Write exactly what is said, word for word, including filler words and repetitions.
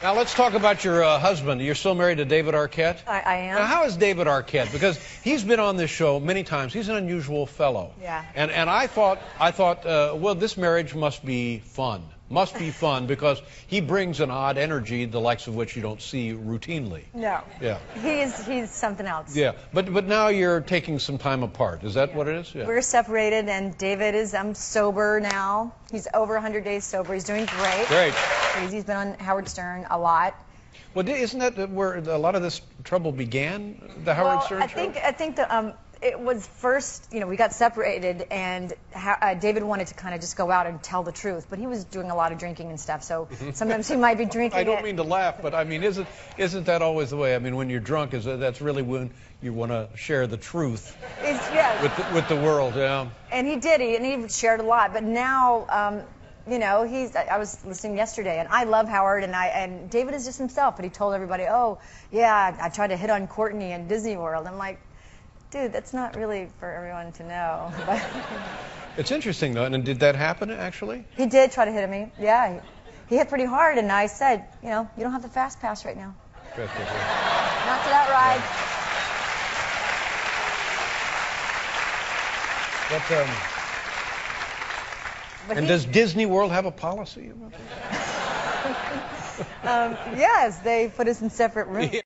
Now let's talk about your uh, husband. You're still married to David Arquette? I, I am. Now, how is David Arquette? Because he's been on this show many times. He's an unusual fellow. Yeah. And and I thought I thought uh, well, this marriage must be fun. Must be fun because he brings an odd energy, the likes of which you don't see routinely. No. Yeah. He's he's something else. Yeah. But but now you're taking some time apart. Is that Yeah. what it is? Yeah. We're separated, and David is um sober now. He's over one hundred days sober. He's doing great. Great. He's, he's been on Howard Stern a lot. Well, isn't that where a lot of this trouble began? The Howard well, Stern I show? think I think the um it was first, you know, we got separated, and ha uh, David wanted to kind of just go out and tell the truth, but he was doing a lot of drinking and stuff, so sometimes he might be drinking. I don't it. mean to laugh, but I mean, isn't isn't that always the way? I mean, when you're drunk, is that, that's really when you want to share the truth It's, yeah. with the, with the world, yeah. And he did, he, and he shared a lot, but now, um, you know, he's. I was listening yesterday, and I love Howard, and I and David is just himself, but he told everybody, oh, yeah, I tried to hit on Courtney in Disney World. I'm like, dude, that's not really for everyone to know. But It's interesting, though, and did that happen, actually? he did try to hit me, yeah. He, he hit pretty hard, and I said, you know, you don't have the fast pass right now. Good, good, good. Not to that ride. But, um, But and he- does Disney World have a policy about that? um, yes, they put us in separate rooms.